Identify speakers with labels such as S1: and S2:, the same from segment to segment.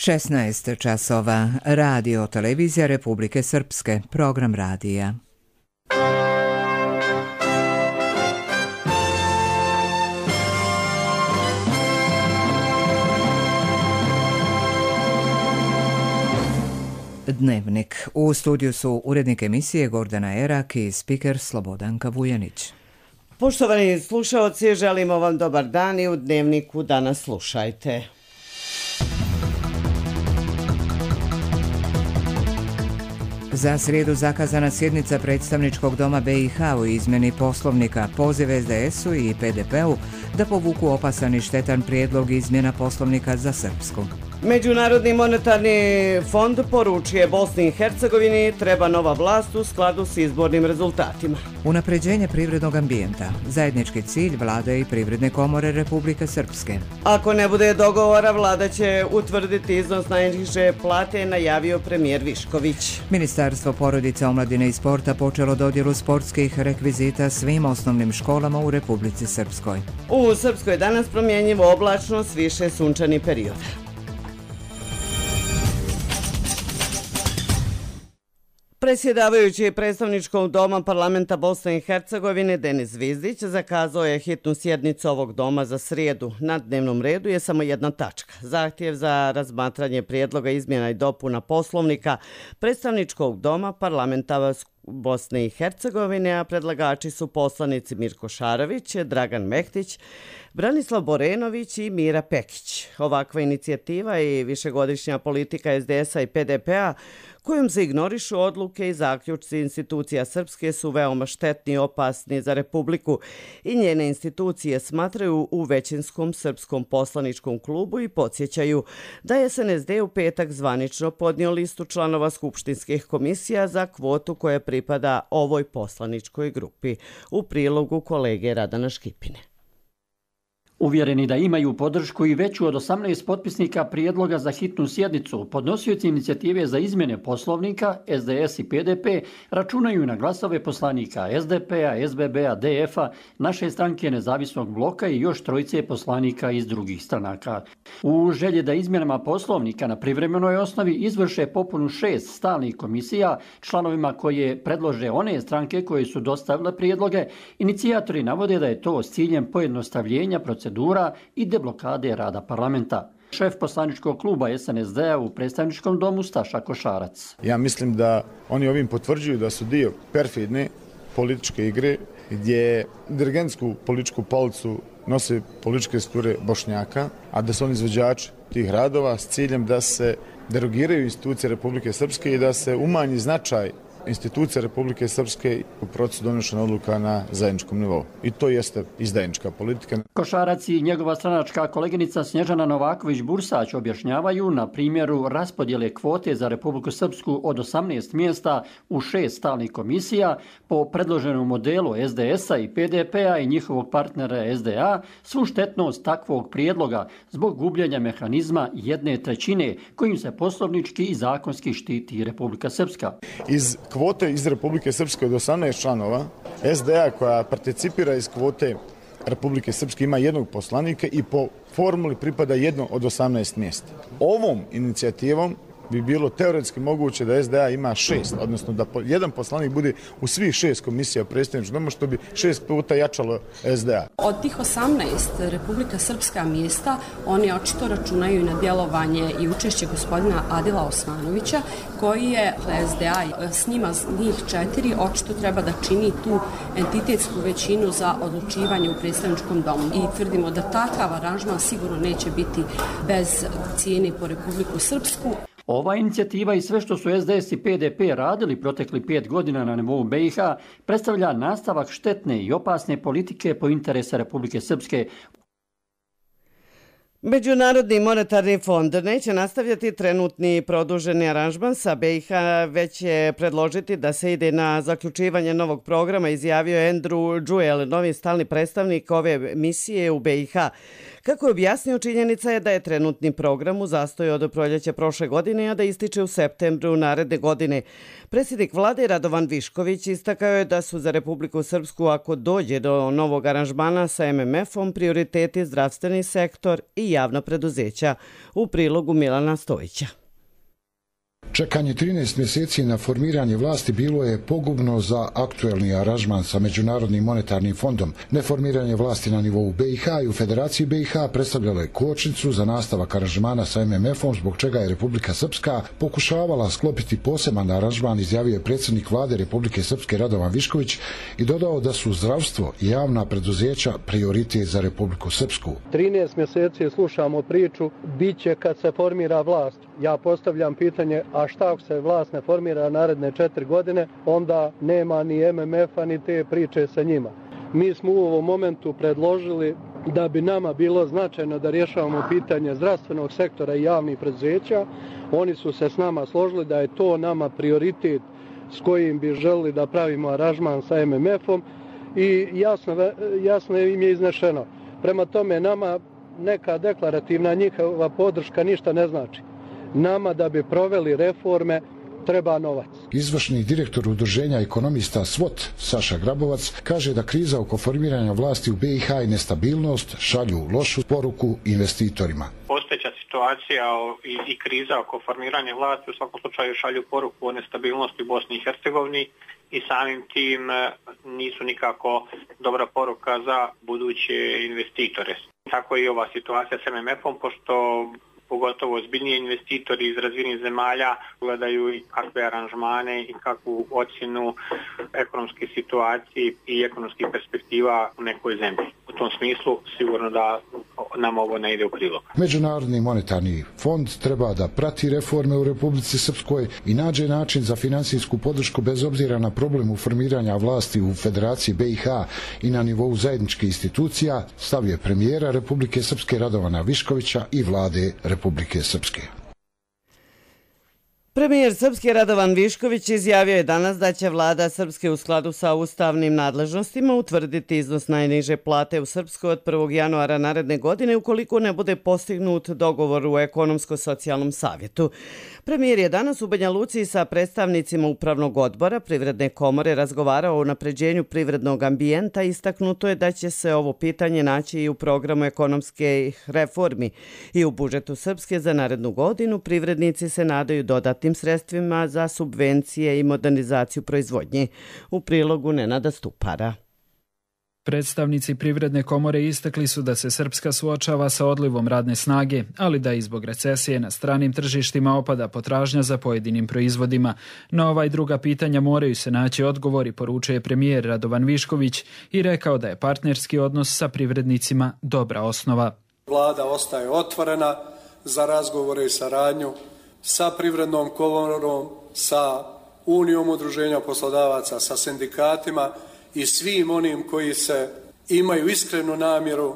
S1: 16 časova. Radio televizija Republike Srpske. Program radija. Dnevnik. U studiju su urednik emisije Gordana Erak i spiker Slobodanka Vujanić.
S2: Poštovani slušaoci, želimo vam dobar dan i u Dnevniku danas slušajte.
S1: Za srijedu zakazana sjednica predstavničkog doma BiH u izmjeni poslovnika, poziv SDS-u i PDP-u da povuku opasan i štetan prijedlog izmjena poslovnika za Srpsku.
S2: Međunarodni monetarni fond poručuje Bosni i Hercegovini treba nova vlast u skladu s izbornim rezultatima.
S1: Unapređenje privrednog ambijenta, zajednički cilj Vlade i Privredne komore Republike Srpske.
S2: Ako ne bude dogovora, Vlada će utvrditi iznos najniže plate, najavio premijer Višković.
S1: Ministarstvo porodice, omladine i sporta počelo dodjelu sportskih rekvizita svim osnovnim školama u Republici Srpskoj.
S2: U Srpskoj je danas promjenjivo oblačno s više sunčanih perioda. Predsjedavajući predstavničkog doma parlamenta Bosne i Hercegovine Denis Zvizdić zakazao je hitnu sjednicu ovog doma za srijedu. Na dnevnom redu je samo jedna tačka. Zahtjev za razmatranje prijedloga izmjena i dopuna poslovnika predstavničkog doma parlamenta Bosne i Hercegovine, a predlagači su poslanici Mirko Šarović, Dragan Mehtić, Branislav Borenović i Mira Pekić. Ovakva inicijativa i višegodišnja politika SDS-a i PDP-a kojom se ignorišu odluke i zaključci institucija Srpske su veoma štetni i opasni za Republiku i njene institucije smatraju u većinskom srpskom poslaničkom klubu i podsjećaju da je SNSD u petak zvanično podnio listu članova skupštinskih komisija za kvotu koja pripada ovoj poslaničkoj grupi. U prilogu kolege Radana Škipine.
S3: Uvjereni da imaju podršku i veću od 18 potpisnika prijedloga za hitnu sjednicu, podnosioci inicijative za izmjene poslovnika, SDS i PDP, računaju na glasove poslanika SDP-a, SBB-a, DF-a, naše stranke Nezavisnog bloka i još trojice poslanika iz drugih stranaka. U želji da izmjenama poslovnika na privremenoj osnovi izvrše popunu 6 stalnih komisija, članovima koje predlože one stranke koje su dostavile prijedloge, inicijatori navode da je to s ciljem pojednostavljenja procedura i deblokade rada parlamenta. Šef poslaničkog kluba SNSD-a u predstavničkom domu Staša Košarac.
S4: Ja mislim da oni ovim potvrđuju da su dio perfidne političke igre gdje dirigentsku političku palicu nose političke strukture Bošnjaka, a da su oni izvođači tih radova s ciljem da se derogiraju institucije Republike Srpske i da se umanji značaj institucija Republike Srpske u procesu donošenja odluka na zajedničkom nivou. I to jeste izdajnička politika.
S3: Košarac i njegova stranačka koleginica Snježana Novaković-Bursać objašnjavaju na primjeru raspodjele kvote za Republiku Srpsku od 18 mjesta u 6 stalnih komisija po predloženom modelu SDS-a i PDP-a i njihovog partnera SDA svu štetnost takvog prijedloga zbog gubljenja mehanizma 1/3 kojim se poslovnički i zakonski štiti Republika Srpska.
S4: Iz kvote iz Republike Srpske od 18 članova, SDA koja participira iz kvote Republike Srpske ima jednog poslanika i po formuli pripada jedno od 18 mjesta. Ovom inicijativom bi bilo teoretski moguće da SDA ima 6, odnosno da jedan poslanik bude u svih 6 komisija predstavničkog doma, što bi 6 puta jačalo SDA.
S5: Od tih 18 Republika Srpska mjesta, oni očito računaju na djelovanje i učešće gospodina Adila Osmanovića, koji je SDA, s njima njih 4 očito treba da čini tu entitetsku većinu za odlučivanje u predstavničkom domu. I tvrdimo da takav aranžman sigurno neće biti bez cijene po Republiku Srpsku.
S3: Ova inicijativa i sve što su SDS i PDP radili protekli 5 godina na nivou BiH predstavlja nastavak štetne i opasne politike po interese Republike Srpske.
S2: Međunarodni monetarni fond neće nastavljati trenutni produženi aranžman sa BiH, već će predložiti da se ide na zaključivanje novog programa, izjavio Andrew Jewell, novi stalni predstavnik ove misije u BiH. Kako je objasnio, činjenica je da je trenutni program u zastoju od proljeća prošle godine, a da ističe u septembru naredne godine. Predsjednik vlade Radovan Višković istakao je da su za Republiku Srpsku, ako dođe do novog aranžmana sa MMF-om, prioriteti zdravstveni sektor i i javna preduzeća. U prilogu Milana Stojića.
S6: Čekanje 13 mjeseci na formiranje vlasti bilo je pogubno za aktuelni aranžman sa Međunarodnim monetarnim fondom. Neformiranje vlasti na nivou BiH i u Federaciji BiH predstavljalo je kočnicu za nastavak aranžmana sa MMF-om, zbog čega je Republika Srpska pokušavala sklopiti poseban aranžman, izjavio je predsjednik vlade Republike Srpske Radovan Višković i dodao da su zdravstvo i javna preduzeća prioritet za Republiku Srpsku.
S7: 13 mjeseci slušamo priču, bit će kad se formira vlast. Ja postavljam pitanje, a šta ako se vlast ne formira naredne 4 godine, onda nema ni MMF-a ni te priče sa njima. Mi smo u ovom momentu predložili da bi nama bilo značajno da rješavamo pitanje zdravstvenog sektora i javnih preduzeća. Oni su se s nama složili da je to nama prioritet s kojim bi želili da pravimo aranžman sa MMF-om i jasno im je iznešeno. Prema tome nama neka deklarativna njihova podrška ništa ne znači. Nama da bi proveli reforme treba novac.
S6: Izvršni direktor udruženja ekonomista SWOT, Saša Grabovac, kaže da kriza oko formiranja vlasti u BiH i nestabilnost šalju lošu poruku investitorima.
S8: Postojeća situacija i kriza oko formiranja vlasti u svakom slučaju šalju poruku o nestabilnosti u Bosni i Hercegovini i samim tim nisu nikako dobra poruka za buduće investitore. Tako i ova situacija s MMF-om, pošto pogotovo ozbiljniji investitori iz razvijenih zemalja gledaju i kakve aranžmane i kakvu ocjenu ekonomske situacije i ekonomskih perspektiva u nekoj zemlji. U tom smislu sigurno da nam ovo ne ide u prilog.
S6: Međunarodni monetarni fond treba da prati reforme u Republici Srpskoj i nađe način za finansijsku podršku bez obzira na problem u formiranja vlasti u Federaciji BiH i na nivou zajedničkih institucija, stavio premijera Republike Srpske Radovana Viškovića i vlade Republike Srpske.
S2: Premijer Srpske Radovan Višković izjavio je danas da će vlada Srpske u skladu sa ustavnim nadležnostima utvrditi iznos najniže plate u Srpskoj od 1. januara naredne godine ukoliko ne bude postignut dogovor u ekonomsko-socijalnom savjetu. Premijer je danas u Banja Luci sa predstavnicima Upravnog odbora Privredne komore razgovarao o unapređenju privrednog ambijenta i istaknuto je da će se ovo pitanje naći i u programu ekonomskih reformi i u budžetu Srpske za narednu godinu. Privrednici se nadaju dodatnim sredstvima za subvencije i modernizaciju proizvodnje. U prilogu Nenada Stupara.
S9: Predstavnici Privredne komore istakli su da se Srpska suočava sa odlivom radne snage, ali da i zbog recesije na stranim tržištima opada potražnja za pojedinim proizvodima. Na ova i druga pitanja moraju se naći odgovori, poručuje premijer Radovan Višković i rekao da je partnerski odnos sa privrednicima dobra osnova.
S10: Vlada ostaje otvorena za razgovore i saradnju sa Privrednom komorom, sa Unijom udruženja poslodavaca, sa sindikatima i svim onim koji se imaju iskrenu namjeru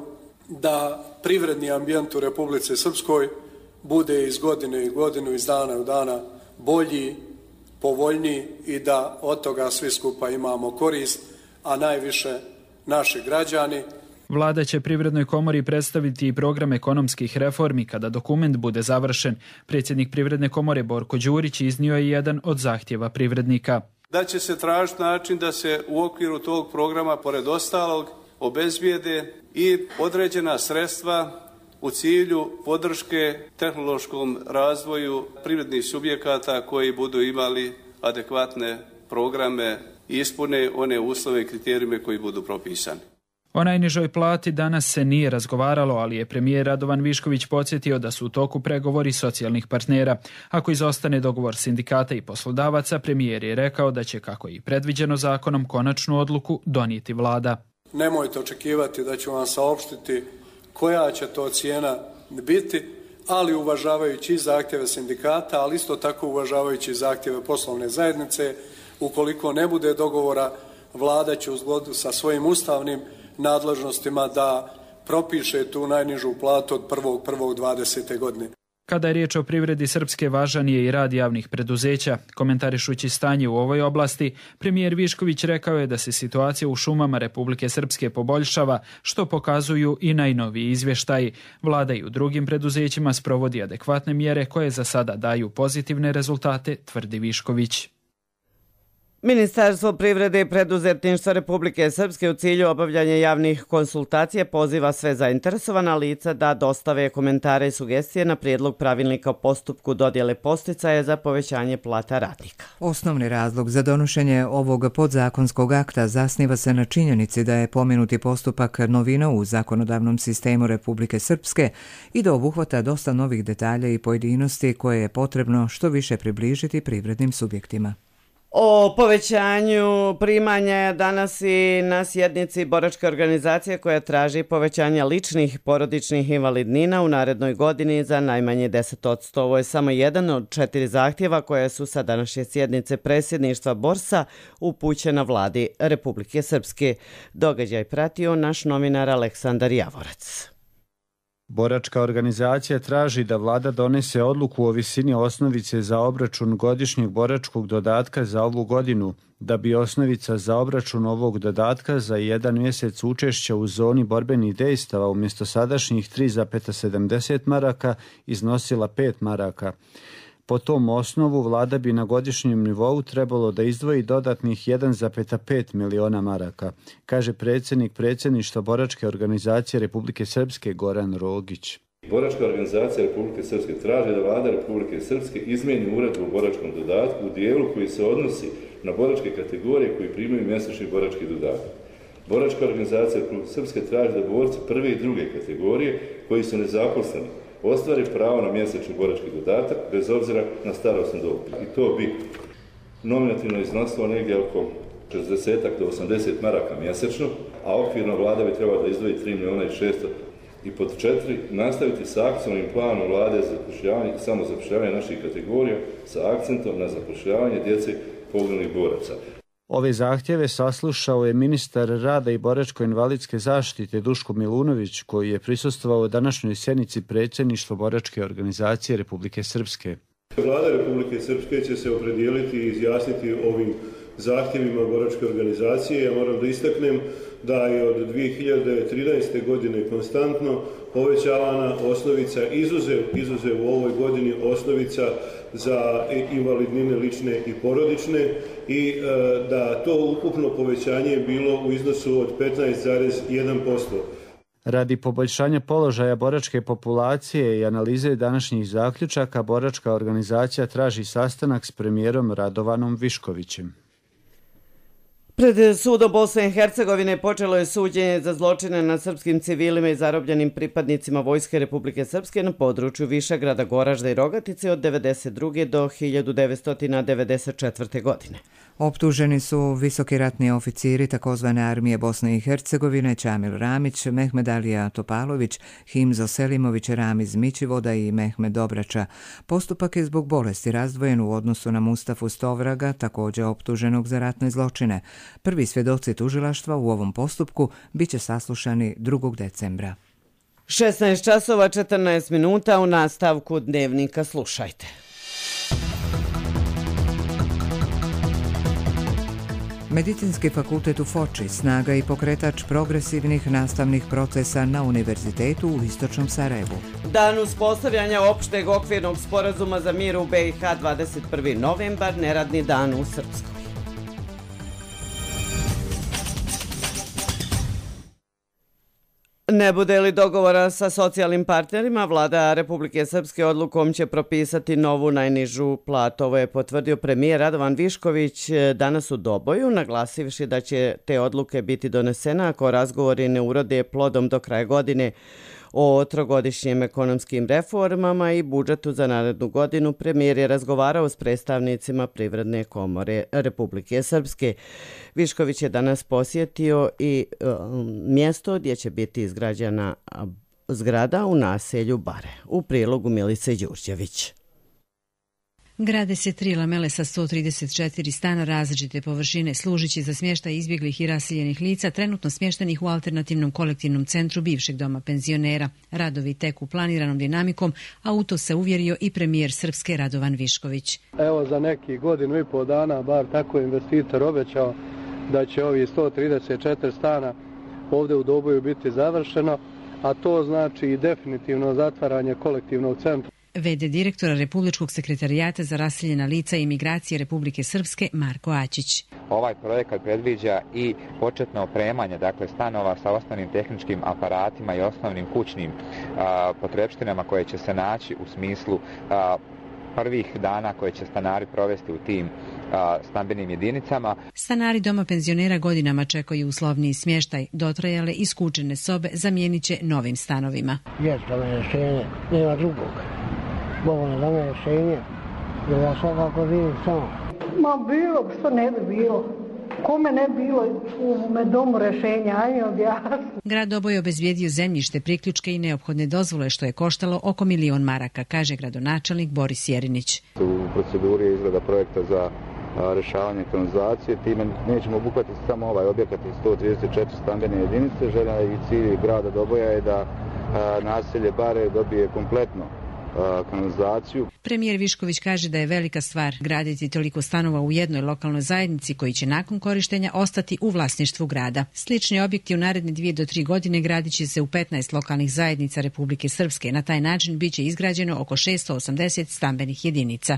S10: da privredni ambijent u Republici Srpskoj bude iz godine u godinu, iz dana u dana bolji, povoljniji i da od toga svi skupa imamo korist, a najviše naši građani.
S9: Vlada će Privrednoj komori predstaviti i program ekonomskih reformi kada dokument bude završen. Predsjednik Privredne komore Borko Đurić iznio je jedan od zahtjeva privrednika.
S10: Da će se tražiti način da se u okviru tog programa, pored ostalog, obezbijede i određena sredstva u cilju podrške tehnološkom razvoju privrednih subjekata koji budu imali adekvatne programe i ispune one uslove i kriterijume koji budu propisani.
S9: O najnižoj plati danas se nije razgovaralo, ali je premijer Radovan Višković podsjetio da su u toku pregovori socijalnih partnera. Ako izostane dogovor sindikata i poslodavaca, premijer je rekao da će, kako i predviđeno zakonom, konačnu odluku donijeti vlada.
S10: Nemojte očekivati da ću vam saopštiti koja će to cijena biti, ali uvažavajući zahtjeve sindikata, ali isto tako uvažavajući zahtjeve poslovne zajednice. Ukoliko ne bude dogovora, vlada će u skladu sa svojim ustavnim nadležnostima da propiše tu najnižu platu od 1.1.2020. godine.
S9: Kada je riječ o privredi Srpske, važan je i rad javnih preduzeća. Komentarišući stanje u ovoj oblasti, premijer Višković rekao je da se situacija u šumama Republike Srpske poboljšava, što pokazuju i najnoviji izvještaji. Vlada i u drugim preduzećima sprovodi adekvatne mjere koje za sada daju pozitivne rezultate, tvrdi Višković.
S2: Ministarstvo privrede i preduzetništva Republike Srpske u cilju obavljanja javnih konsultacija poziva sve zainteresovana lica da dostave komentare i sugestije na prijedlog pravilnika o postupku dodjele podsticaja za povećanje plata radnika.
S1: Osnovni razlog za donošenje ovog podzakonskog akta zasniva se na činjenici da je pomenuti postupak novina u zakonodavnom sistemu Republike Srpske i da obuhvata dosta novih detalja i pojedinosti koje je potrebno što više približiti privrednim subjektima.
S2: O povećanju primanja danas i na sjednici boračke organizacije koja traži povećanje ličnih porodičnih invalidnina u narednoj godini za najmanje 10%. Ovo je samo jedan od 4 zahtjeva koje su sa današnje sjednice predsjedništva Borsa upućena vladi Republike Srpske. Događaj pratio naš novinar Aleksandar Javorac.
S11: Boračka organizacija traži da vlada donese odluku o visini osnovice za obračun godišnjeg boračkog dodatka za ovu godinu, da bi osnovica za obračun ovog dodatka za jedan mjesec učešća u zoni borbenih dejstava umjesto sadašnjih 3,70 maraka iznosila 5 maraka. Po tom osnovu vlada bi na godišnjem nivou trebalo da izdvoji dodatnih 1,5 miliona maraka, kaže predsjednik predsjedništva Boračke organizacije Republike Srpske Goran Rogić.
S12: Boračka organizacija Republike Srpske traži da vlada Republike Srpske izmijeni uredbu o boračkom dodatku u dijelu koji se odnosi na boračke kategorije koji primaju mjesečni borački dodatak. Boračka organizacija Republike Srpske traži da borci prve i druge kategorije koji su nezaposleni ostvari pravo na mjesečni borački dodatak bez obzira na starosnu dob. I to bi nominativno iznosilo negdje oko 60 do 80 maraka mjesečno, a okvirno vlada bi trebala da izdvoji 3 miliona i 600. I pod 4, nastaviti sa akcionalnim planom vlade za zapošljavanje i samozapošljavanje naših kategorija sa akcentom na zapošljavanje djece poginulih boraca.
S11: Ove zahtjeve saslušao je ministar rada i boračko-invalidske zaštite Duško Milunović, koji je prisustvovao današnjoj sjednici predsjedništva Boračke organizacije Republike Srpske.
S13: Vlada Republike Srpske će se opredijeliti i izjasniti ovim zahtjevima Boračke organizacije. Ja moram da istaknem da je od 2013. godine konstantno povećavana osnovica, izuzev u ovoj godini osnovica za invalidnine lične i porodične i da to ukupno povećanje je bilo u iznosu od 15,1%.
S11: Radi poboljšanja položaja boračke populacije i analize današnjih zaključaka, Boračka organizacija traži sastanak s premijerom Radovanom Viškovićem.
S2: Pred sudom Bosne i Hercegovine počelo je suđenje za zločine nad srpskim civilima i zarobljenim pripadnicima Vojske Republike Srpske na području Višegrada, Goražda i Rogatice od 1992. do 1994. godine.
S1: Optuženi su visoki ratni oficiri takozvane armije Bosne i Hercegovine Čamil Ramić, Mehmed Alija Topalović, Himzo Selimović, Ramiz Mićivoda i Mehmed Dobrača. Postupak je zbog bolesti razdvojen u odnosu na Mustafu Stovraga, također optuženog za ratne zločine. Prvi svjedoci tužilaštva u ovom postupku biće saslušani 2. decembra.
S2: 16 časova 14 minuta u nastavku dnevnika slušajte.
S1: Medicinski fakultet u Foči snaga i pokretač progresivnih nastavnih procesa na Univerzitetu u Istočnom Sarajevu.
S2: Dan uspostavljanja opšteg okvirnog sporazuma za mir u BiH 21. novembar, neradni dan u Srpskoj. Ne bude li dogovora sa socijalnim partnerima, vlada Republike Srpske odlukom će propisati novu najnižu platu. Ovo je potvrdio premijer Radovan Višković danas u Doboju, naglasivši da će te odluke biti donesene ako razgovori ne urode plodom do kraja godine. O trogodišnjim ekonomskim reformama i budžetu za narednu godinu premijer je razgovarao s predstavnicima Privredne komore Republike Srpske. Višković je danas posjetio i mjesto gdje će biti izgrađena zgrada u naselju Bare. U prilogu Milice Đurđević.
S14: Grade se 3 lamele sa 134 stana različite površine, služići za smještaj izbjeglih i raseljenih lica, trenutno smještenih u alternativnom kolektivnom centru bivšeg doma penzionera. Radovi teku planiranom dinamikom, a u to se uvjerio i premijer Srpske Radovan Višković.
S7: Evo za neki godinu i pol dana, bar tako je investitor obećao, da će ovi 134 stana ovdje u Doboju biti završeno, a to znači i definitivno zatvaranje kolektivnog centra.
S14: V.d. direktora Republičkog sekretarijata za raseljena lica i imigracije Republike Srpske Marko Ačić.
S15: Ovaj projekat predviđa i početno opremanje, dakle stanova sa osnovnim tehničkim aparatima i osnovnim kućnim potrepštinama koje će se naći u smislu prvih dana koje će stanari provesti u tim stambenim jedinicama.
S14: Stanari doma penzionera godinama čekaju uslovniji smještaj. Dotrajale i skučene sobe zamijenit će novim stanovima.
S16: Jest da me rješenje, nema drugog. Dovoljno da me rješenje, jer ja svakako vidim samo.
S17: Ma bilo, što ne bi bilo. Kome ne bilo u domu rješenja, ajme objasni.
S14: Grad Doboj obezbijedio zemljište, priključke i neophodne dozvole, što je koštalo oko 1 milion maraka, kaže gradonačelnik Boris Jerinić.
S18: U proceduri je izrada projekta za rješavanje kanalizacije, time nećemo obuhvatiti samo ovaj objekat iz 134 stambene jedinice. Želja i cilj grada Doboja je da naselje Bare dobije kompletno kanalizaciju.
S14: Premijer Višković kaže da je velika stvar graditi toliko stanova u jednoj lokalnoj zajednici koji će nakon korištenja ostati u vlasništvu grada. Slični objekti u naredne 2 do 3 godine gradit će se u 15 lokalnih zajednica Republike Srpske. Na taj način biće izgrađeno oko 680 stambenih jedinica.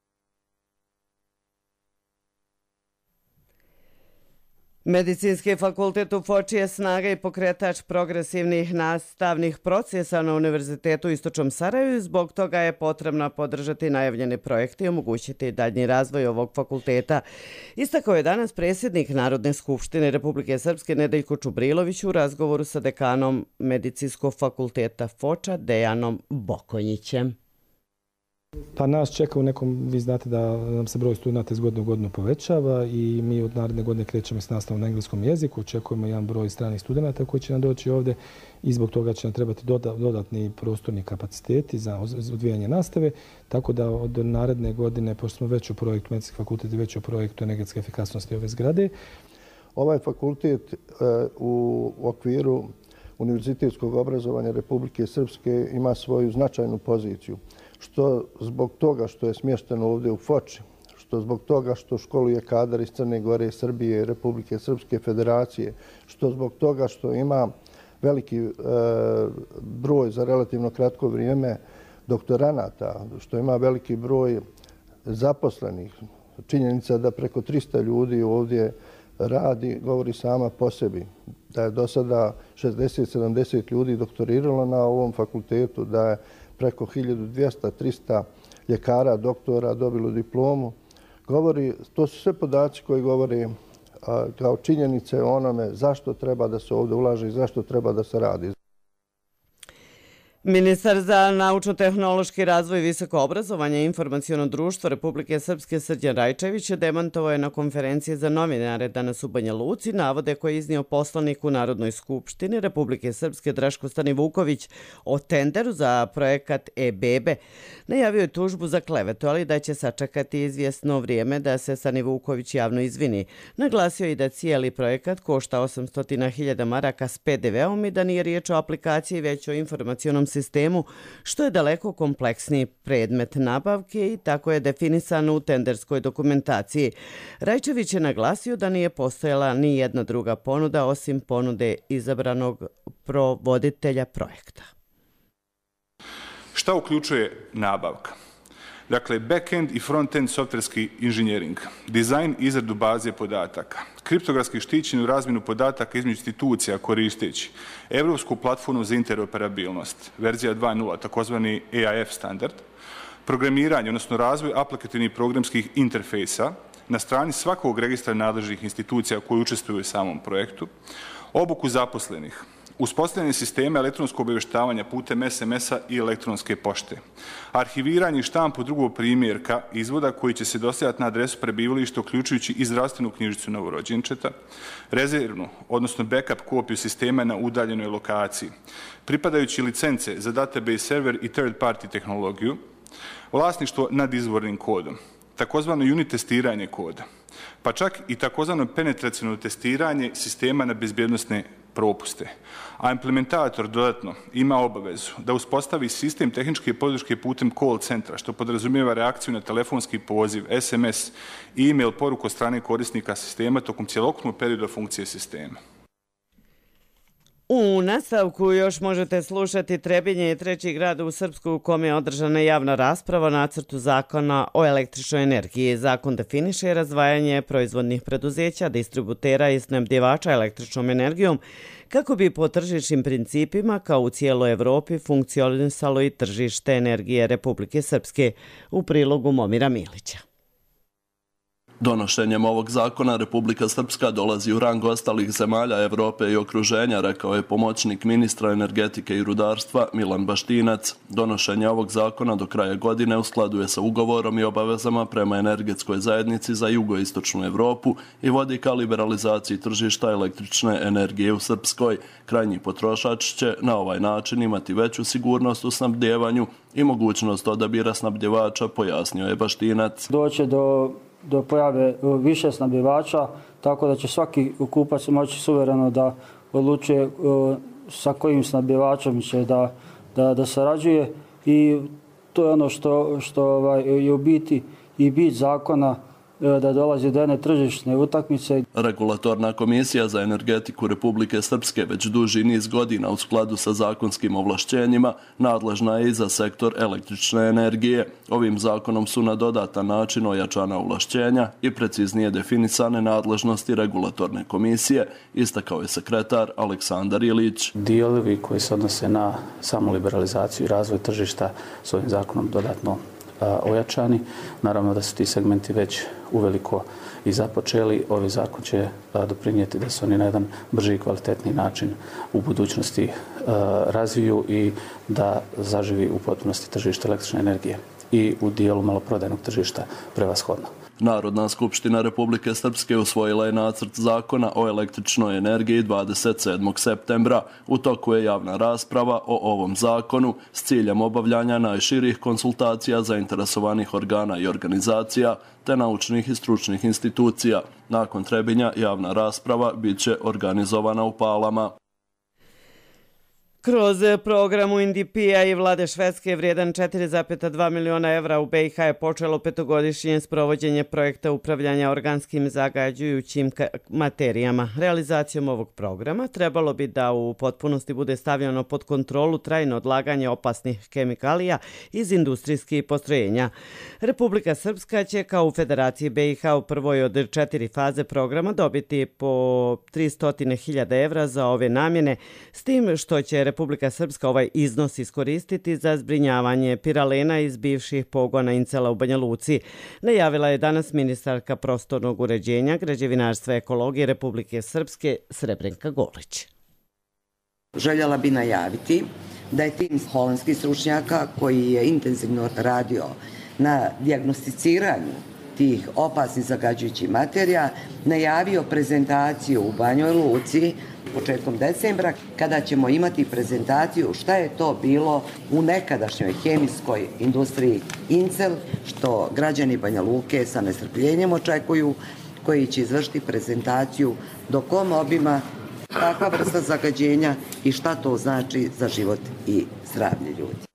S2: Medicinski fakultet u Foči je snaga i pokretač progresivnih nastavnih procesa na Univerzitetu u Istočnom Sarajevu i zbog toga je potrebno podržati najavljene projekte i omogućiti daljnji razvoj ovog fakulteta. Istakao je danas predsjednik Narodne skupštine Republike Srpske Nedeljko Čubrilović u razgovoru sa dekanom Medicinskog fakulteta Foča Dejanom Bokonjićem.
S19: Pa nas čeka u nekom, vi znate da nam se broj studenata iz godine u godinu povećava i mi od naredne godine krećemo s nastavom na engleskom jeziku, očekujemo jedan broj stranih studenata koji će nam doći ovdje i zbog toga će nam trebati dodatni prostorni kapaciteti za odvijanje nastave, tako da od naredne godine, pošto smo već u projektu Medicinski fakultet i već u projektu energetske efikasnosti ove zgrade.
S20: Ovaj fakultet u okviru univerzitetskog obrazovanja Republike Srpske ima svoju značajnu poziciju. Što zbog toga što je smješteno ovdje u Foči, što zbog toga što školuje kadar iz Crne Gore, Srbije, Republike Srpske Federacije, što zbog toga što ima veliki broj za relativno kratko vrijeme doktoranata, što ima veliki broj zaposlenih. Činjenica da preko 300 ljudi ovdje radi govori sama po sebi. Da je do sada 60-70 ljudi doktoriralo na ovom fakultetu, da je preko 1200-300 ljekara, doktora dobilo diplomu. To su sve podaci koji govore kao činjenice o onome zašto treba da se ovdje ulaže i zašto treba da se radi.
S2: Ministar za naučno-tehnološki razvoj, visoko obrazovanje i informaciono društvo Republike Srpske Srđan Rajčević demantovao je na konferenciji za novinare danas u Banja Luci navode koje je iznio poslanik u Narodnoj skupštini Republike Srpske Draško Stanivuković o tenderu za projekat e-bebe. Najavio je tužbu za klevetu, ali da će sačekati izvjesno vrijeme da se Stanivuković javno izvini. Naglasio je i da cijeli projekat košta 800.000 maraka s PDV-om i da nije riječ o aplikaciji već o informacionom sistemu, što je daleko kompleksniji predmet nabavke i tako je definisano u tenderskoj dokumentaciji. Rajčević je naglasio da nije postojala ni jedna druga ponuda osim ponude izabranog provoditelja projekta.
S21: Šta uključuje nabavka? Dakle, back-end i front-end softverski inženjering, dizajn i izradu baze podataka, kriptografski štićenju razmjenu podataka između institucija koristeći Evropsku platformu za interoperabilnost, verzija 2.0, takozvani EAF standard, programiranje, odnosno razvoj aplikativnih programskih interfejsa na strani svakog registra nadležnih institucija koji učestvuju u samom projektu, obuku zaposlenih, uspostavljanje sistema elektronskog obavještavanja putem SMS-a i elektronske pošte, arhiviranje i štampu drugog primjerka izvoda koji će se dostavljati na adresu prebivališta uključujući i zdravstvenu knjižicu novorođenčeta, rezervnu, odnosno backup kopiju sistema na udaljenoj lokaciji, pripadajući licence za database server i third party tehnologiju, vlasništvo nad izvornim kodom, takozvano unit testiranje koda, pa čak i takozvano penetraciono testiranje sistema na bezbjednosne propuste. A implementator dodatno ima obavezu da uspostavi sistem tehničke podrške putem call centra, što podrazumijeva reakciju na telefonski poziv, SMS i e-mail poruku od strane korisnika sistema tokom cjelokupnog perioda funkcije sistema.
S2: U nastavku još možete slušati Trebinje je treći grad u Srpsku u kome je održana javna rasprava o nacrtu zakona o električnoj energiji. Zakon definiše razdvajanje proizvodnih preduzeća, distributera i snabdjevača električnom energijom kako bi po tržišnim principima kao u cijeloj Evropi funkcionisalo i tržište energije Republike Srpske. U prilogu Momira Milića.
S4: Donošenjem ovog zakona Republika Srpska dolazi u rang ostalih zemalja Evrope i okruženja, rekao je pomoćnik ministra energetike i rudarstva Milan Baštinac. Donošenje ovog zakona do kraja godine u skladu je sa ugovorom i obavezama prema energetskoj zajednici za jugoistočnu Evropu i vodi ka liberalizaciji tržišta električne energije u Srpskoj. Krajnji potrošač će na ovaj način imati veću sigurnost u snabdjevanju i mogućnost odabira snabdjevača, pojasnio je Baštinac.
S22: Doće do pojave više snabdjevača, tako da će svaki kupac moći suvereno da odlučuje sa kojim snabdjevačem će da sarađuje i to je ono što je u biti i bit zakona, da dolazi do jedne tržišne utakmice.
S4: Regulatorna komisija za energetiku Republike Srpske već duži niz godina u skladu sa zakonskim ovlašćenjima nadležna je i za sektor električne energije. Ovim zakonom su na dodatan način ojačana ovlašćenja i preciznije definisane nadležnosti regulatorne komisije, istakao je sekretar Aleksandar Ilić.
S23: Dijelovi koji se odnose na samu liberalizaciju i razvoj tržišta s ovim zakonom dodatno ojačani. Naravno da su ti segmenti već uveliko i započeli. Ovi zakon će doprinijeti da se oni na jedan brži i kvalitetni način u budućnosti razviju i da zaživi u potpunosti tržište električne energije i u dijelu maloprodajnog tržišta prevashodno.
S4: Narodna skupština Republike Srpske usvojila je nacrt zakona o električnoj energiji 27. septembra. U toku je javna rasprava o ovom zakonu s ciljem obavljanja najširih konsultacija zainteresovanih organa i organizacija te naučnih i stručnih institucija. Nakon Trebinja javna rasprava bit će organizovana u Palama.
S2: Kroz program UNDP-a i vlade Švedske vrijedan 4,2 miliona evra u BiH je počelo petogodišnje sprovođenje projekta upravljanja organskim zagađujućim materijama. Realizacijom ovog programa trebalo bi da u potpunosti bude stavljeno pod kontrolu trajno odlaganje opasnih kemikalija iz industrijskih postrojenja. Republika Srpska će kao u Federaciji BiH u prvoj od 4 faze programa dobiti po 300.000 evra za ove namjene, s tim što će Republika Srpska ovaj iznos iskoristiti za zbrinjavanje piralena iz bivših pogona Incela u Banja Luci, najavila je danas ministarka prostornog uređenja, građevinarstva i ekologije Republike Srpske Srebrenka Golić.
S24: Željela bi najaviti da je tim holandskih stručnjaka koji je intenzivno radio na dijagnosticiranju tih opasnih zagađujućih materija najavio prezentaciju u Banjoj Luci početkom decembra, kada ćemo imati prezentaciju šta je to bilo u nekadašnjoj hemijskoj industriji Incel, što građani Banja Luke sa nestrpljenjem očekuju, koji će izvršiti prezentaciju do kom obima, kakva vrsta zagađenja i šta to znači za život i zdravlje ljudi.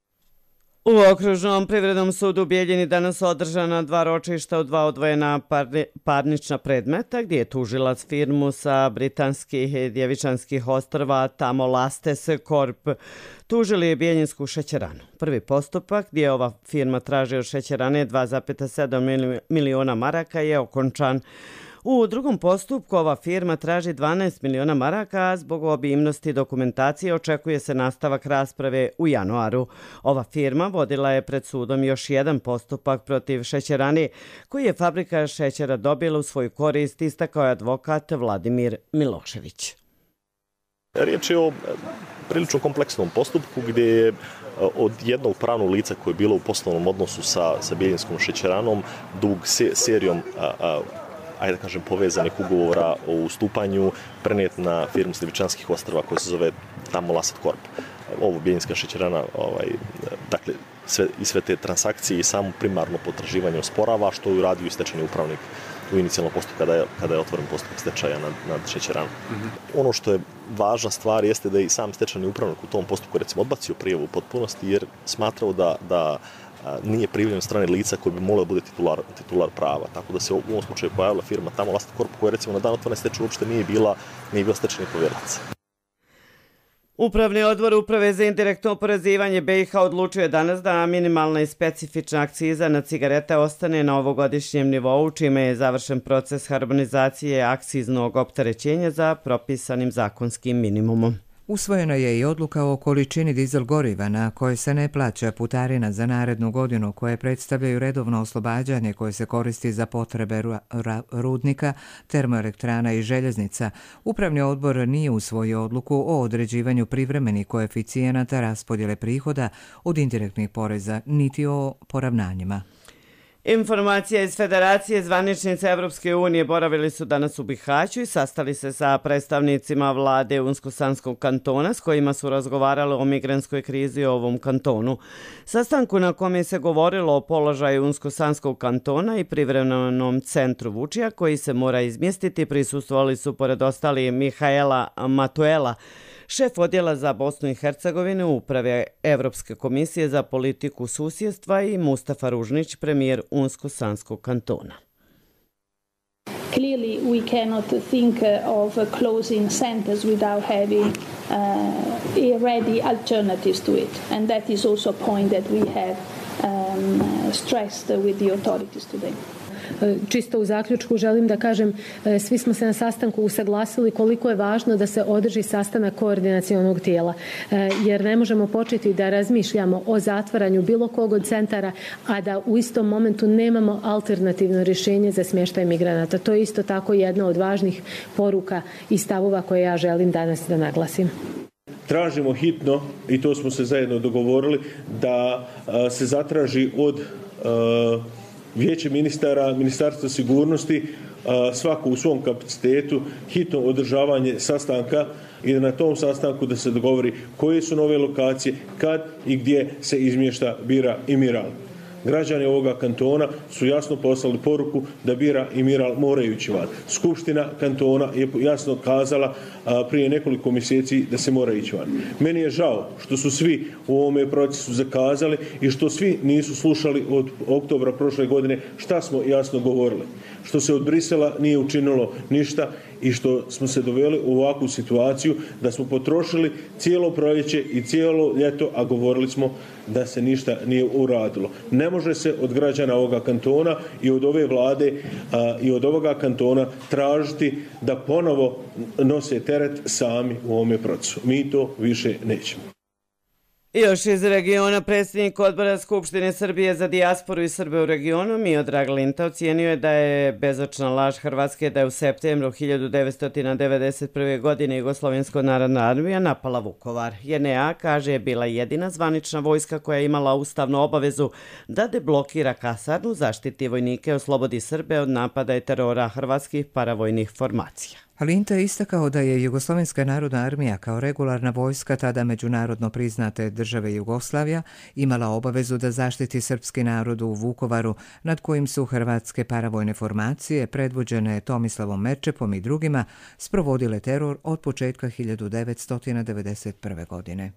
S2: U Okružnom privrednom sudu u Bijeljini danas održana 2 ročišta u 2 odvojena parnična predmeta, gdje je tužilac firmu sa britanskih Djevičanskih ostrva Tamo Lastes Corp tužili Bijeljinsku šećeranu. Prvi postupak, gdje ova firma traži od šećerane 2,7 miliona maraka, je okončan. U drugom postupku ova firma traži 12 miliona maraka, a zbog obimnosti dokumentacije očekuje se nastavak rasprave u januaru. Ova firma vodila je pred sudom još jedan postupak protiv šećerane, koji je fabrika šećera dobila u svoju korist, istakao je advokat Vladimir Milošević.
S25: Riječ je o prilično kompleksnom postupku gdje je od jednog pravnog lica koje je bilo u poslovnom odnosu sa Bijeljinskom šećeranom dug serijom ajde da kažem, povezanih ugovora o ustupanju prenijet na firmu s Djevičanskih ostrva koja se zove Tamo Lasset Corp. Ovo Bijeljinska šećerana, dakle, sve te transakcije i samo primarno potraživanje osporava, što je uradio i stečajni upravnik u inicijalnom postupku kada je otvoren postupak stečaja nad šećeranom. Ono što je važna stvar jeste da je i sam stečajni upravnik u tom postupku recimo odbacio prijavu u potpunosti jer smatrao da nije prijavljen od strane lica koji bi mogla da bude titular prava. Tako da se u ovom slučaju pojavila firma Tamo Lasset Corp koja recimo na dan otvorene stečaja uopšte nije bila stečajni povjerilac.
S2: Upravni odbor Uprave za indirektno oporezivanje BiH odlučio je danas da minimalna i specifična akciza na cigarete ostane na ovogodišnjem nivou, čime je završen proces harmonizacije akciznog opterećenja za propisanim zakonskim minimumom.
S1: Usvojena je i odluka o količini dizel goriva na koje se ne plaća putarina za narednu godinu, koje predstavljaju redovno oslobađanje koje se koristi za potrebe rudnika, termoelektrana i željeznica. Upravni odbor nije usvojio odluku o određivanju privremenih koeficijenata raspodjele prihoda od indirektnih poreza, niti o poravnanjima.
S2: Informacija iz Federacije zvaničnica Evropske unije boravili su danas u Bihaću i sastali se sa predstavnicima vlade Unsko-Sanskog kantona s kojima su razgovarali o migrantskoj krizi u ovom kantonu. Sastanku na kome se govorilo o položaju Unsko-Sanskog kantona i privremenom centru Vučija koji se mora izmjestiti, prisustvovali su pored ostali Mihaela Matuela, šef odjela za Bosnu i Hercegovinu Uprave Evropske komisije za politiku susjedstva i Mustafa Ružnić, premijer Unsko-Sanskog kantona.
S3: Clearly, we cannot think of closing centers without having ready alternatives to it. And that is also a point that we have stressed with the authorities today.
S5: Čisto u zaključku želim da kažem, svi smo se na sastanku usaglasili koliko je važno da se održi sastanak koordinacionog tijela, jer ne možemo početi da razmišljamo o zatvaranju bilo kog od centara, a da u istom momentu nemamo alternativno rješenje za smještaj migranata. To je isto tako jedna od važnih poruka i stavova koje ja želim danas da naglasim.
S6: Tražimo hitno, i to smo se zajedno dogovorili, da se zatraži od Vijeće ministara, Ministarstva sigurnosti, svako u svom kapacitetu, hitno održavanje sastanka i na tom sastanku da se dogovori koje su nove lokacije, kad i gdje se izmješta Bira i Miral. Građani ovoga kantona su jasno poslali poruku da Bira i Miral moraju ići van. Skupština kantona je jasno kazala prije nekoliko mjeseci da se mora ići van. Meni je žao što su svi u ovome procesu zakazali i što svi nisu slušali od oktobra prošle godine šta smo jasno govorili. Što se od Brisela nije učinilo ništa i što smo se doveli u ovakvu situaciju da smo potrošili cijelo proljeće i cijelo ljeto, a govorili smo da se ništa nije uradilo. Ne može se od građana ovoga kantona i od ove vlade i od ovoga kantona tražiti da ponovo nose teret sami u ovome procesu. Mi to više nećemo.
S2: Još iz regiona, predsjednik odbora Skupštine Srbije za dijasporu i Srbe u regionu Miodrag Linta ocijenio je da je bezočna laž Hrvatske da je u septembru 1991. godine Jugoslovenska narodna armija napala Vukovar. JNA, kaže, je bila jedina zvanična vojska koja je imala ustavnu obavezu da deblokira kasarnu, zaštiti vojnike, oslobodi Srbe od napada i terora hrvatskih paravojnih formacija.
S1: Linta je istakao da je Jugoslovenska narodna armija kao regularna vojska tada međunarodno priznate države Jugoslavija imala obavezu da zaštiti srpski narod u Vukovaru, nad kojim su hrvatske paravojne formacije predvođene Tomislavom Merčepom i drugima sprovodile teror od početka 1991. godine.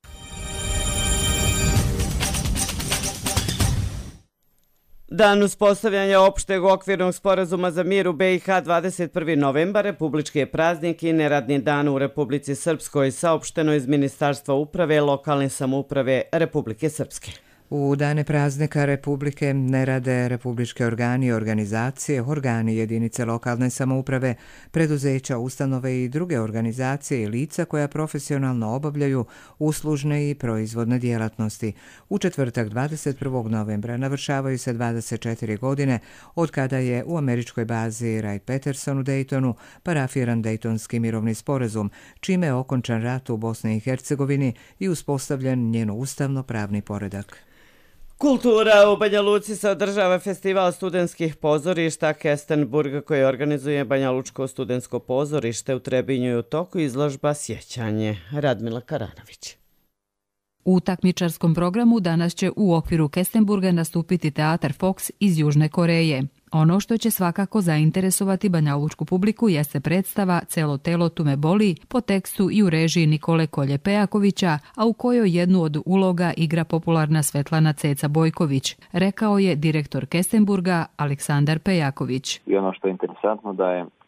S2: Dan uspostavljanja opšteg okvirnog sporazuma za mir u BiH 21. novembar, republički je praznik i neradni dan u Republici Srpskoj, saopšteno iz Ministarstva uprave i lokalne samouprave Republike Srpske.
S1: U dane praznika Republike ne rade republičke organi i organizacije, organi jedinice lokalne samouprave, preduzeća, ustanove i druge organizacije i lica koja profesionalno obavljaju uslužne i proizvodne djelatnosti. U četvrtak 21. novembra navršavaju se 24 godine od kada je u američkoj bazi Wright-Patterson u Daytonu parafiran Daytonski mirovni sporazum, čime je okončan rat u Bosni i Hercegovini i uspostavljen njen ustavno-pravni poredak.
S2: Kultura u Banja Luci se održava festival studentskih pozorišta Kestenburg koji organizuje Banja Lučko studentsko pozorište. U Trebinju je u toku izložba Sjećanje. Radmila Karanović.
S8: U takmičarskom programu danas će u okviru Kestenburga nastupiti teatar Fox iz Južne Koreje. Ono što će svakako zainteresovati banjalučku publiku jeste predstava Celo telo tu me boli po tekstu i u režiji Nikole Kolje-Pejakovića, a u kojoj jednu od uloga igra popularna Svetlana Ceca Bojković, rekao je direktor Kestenburga Aleksandar Pejaković.
S10: I ono što je interesantno da je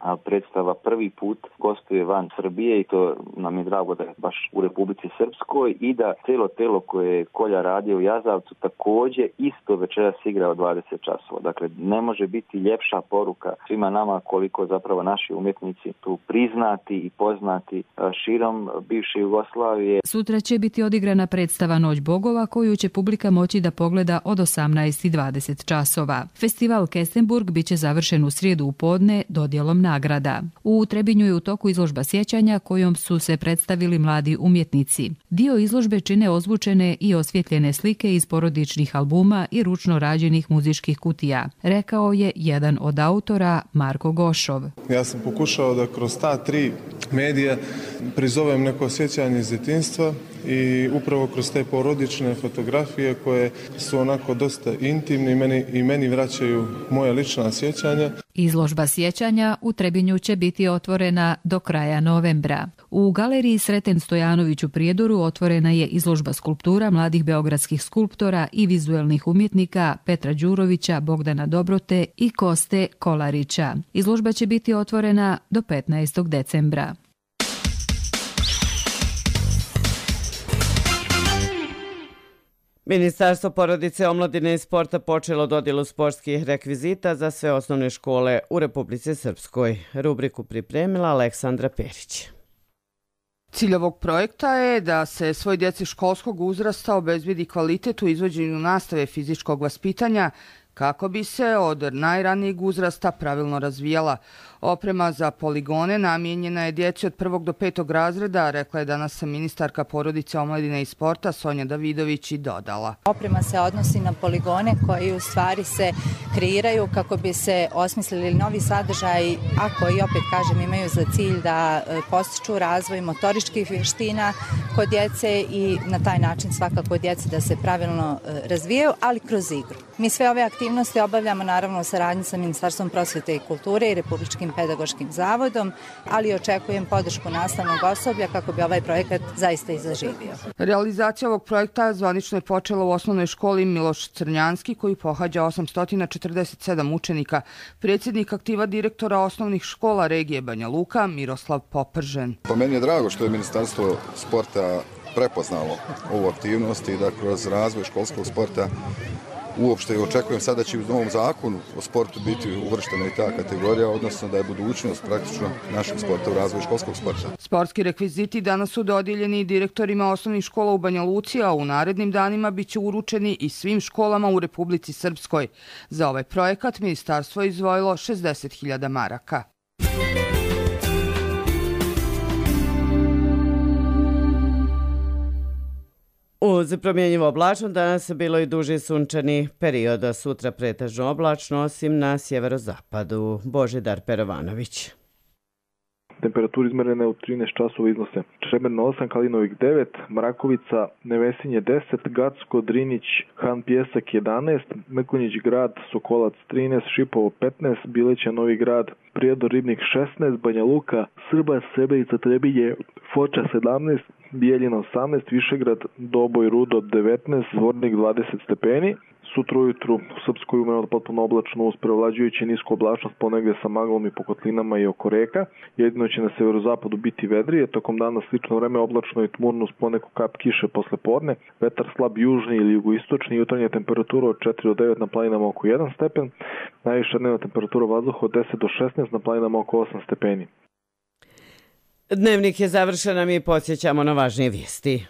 S9: predstava prvi put gostuje van Srbije i to nam je drago da je baš u Republici Srpskoj i da celo telo koje je Kolja radio u Jazavcu također isto večeras igra od 20 časova. Dakle, ne može biti ljepša poruka svima nama koliko zapravo naši umjetnici tu priznati i poznati širom bivše Jugoslavije.
S8: Sutra će biti odigrana predstava Noć bogova koju će publika moći da pogleda od 18:20 časova. Festival Kestenburg biće završen u srijedu u podne dodjelom nagrada. U Trebinju je u toku izložba sjećanja kojom su se predstavili mladi umjetnici. Dio izložbe čine ozvučene i osvjetljene slike iz porodičnih albuma i ručno rađenih muzičkih kutija, rekao je jedan od autora, Marko Gošov.
S10: Ja sam pokušao da kroz ta 3 medija prizovem neko sjećanje iz djetinjstva i upravo kroz te porodične fotografije koje su onako dosta intimne i meni vraćaju moje lična sjećanja.
S8: Izložba sjećanja u Trebinju će biti otvorena do kraja novembra. U galeriji Sreten Stojanović u Prijedoru otvorena je izložba skulptura mladih beogradskih skulptora i vizuelnih umjetnika Petra Đurovića, Bogdana Dobrote i Koste Kolarića. Izložba će biti otvorena do 15. decembra.
S2: Ministarstvo porodice, omladine i sporta počelo dodjelu sportskih rekvizita za sve osnovne škole u Republici Srpskoj. Rubriku pripremila Aleksandra Perić.
S11: Cilj ovog projekta je da se svoj djeci školskog uzrasta obezbedi kvalitet u izvođenju nastave fizičkog vaspitanja kako bi se od najranijeg uzrasta pravilno razvijala. Oprema za poligone namijenjena je djeci od 1. do 5. razreda, rekla je danas ministarka porodice, omladine i sporta Sonja Davidović i dodala.
S12: Oprema se odnosi na poligone koji u stvari se kreiraju kako bi se osmislili novi sadržaj, a koji opet kažem imaju za cilj da postiču razvoj motoričkih vještina kod djece i na taj način svakako djeci da se pravilno razvijaju, ali kroz igru. Mi sve ove aktivnosti obavljamo naravno u saradnji sa Ministarstvom prosvjete i kulture i Republičkim pedagoškim zavodom, ali očekujem podršku nastavnog osoblja kako bi ovaj projekat zaista i zaživio.
S11: Realizacija ovog projekta zvanično je počela u osnovnoj školi Miloš Crnjanski, koji pohađa 847 učenika. Predsjednik aktiva direktora osnovnih škola regije Banja Luka, Miroslav Popržen.
S13: Po meni je drago što je Ministarstvo sporta prepoznalo ovu aktivnost i da kroz razvoj školskog sporta uopšte očekujem sada da će u novom zakonu o sportu biti uvrštena i ta kategorija, odnosno da je budućnost praktično našeg sporta u razvoju školskog sporta.
S11: Sportski rekviziti danas su dodijeljeni direktorima osnovnih škola u Banja Luci, a u narednim danima biće uručeni i svim školama u Republici Srpskoj. Za ovaj projekat ministarstvo je izdvojilo 60.000 maraka.
S2: Uz promjenjivo oblačno danas je bilo i duži sunčani period, a sutra pretežno oblačno, osim na sjeverozapadu. Božidar Perovanović.
S26: Temperature izmerene u 13 časova iznose Šemerno 8, Kalinovik 9, Mrakovica, Nevesinje 10, Gacko, Drinić, Han Pjesak 11, Mekonjić grad, Sokolac 13, Šipovo 15, Bileća, Novi grad, Prijedor, Ribnik 16, Banja Luka, Srba, Sebejica, Trebinje, Foča 17, Bijeljina 18, Višegrad, Doboj, Rudo 19, Zvornik 20 stepeni. Sutra ujutru u Srpskoj umjereno potpuno oblačno uz prevlađujući nisku oblačnost ponegdje sa maglom i po kotlinama i oko reka. Jedino će na severozapadu biti vedrije, tokom dana slično vreme oblačno i tmurno uz poneku kap kiše posle podne, vetar slab južni ili jugoistočni, jutarnja temperatura od 4 do 9 na planinama oko 1 stepen, najviša dnevna temperatura vazduha od 10 do 16 na planinama oko 8 stepeni.
S2: Dnevnik je završen, a mi podsjećamo na važnije vijesti.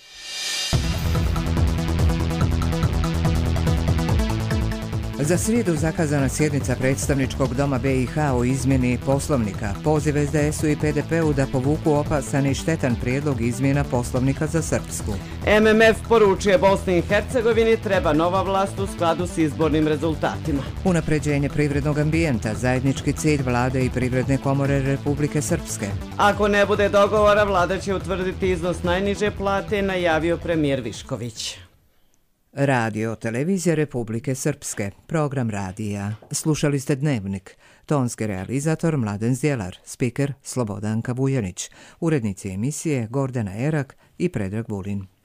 S1: Za srijedu zakazana sjednica predstavničkog doma BiH o izmjeni poslovnika. Poziv SDS-u i PDP-u da povuku opasan i štetan prijedlog izmjena poslovnika za Srpsku.
S2: MMF poručuje Bosni i Hercegovini treba nova vlast u skladu s izbornim rezultatima.
S1: Unapređenje privrednog ambijenta, zajednički cilj vlade i privredne komore Republike Srpske.
S2: Ako ne bude dogovora, vlada će utvrditi iznos najniže plate, najavio premijer Višković.
S1: Radio Televizija Republike Srpske, program radija. Slušali ste Dnevnik. Tonski realizator Mladen Zdjelar, spiker Slobodanka Bujanić, urednici emisije Gordana Erak i Predrag Vulin.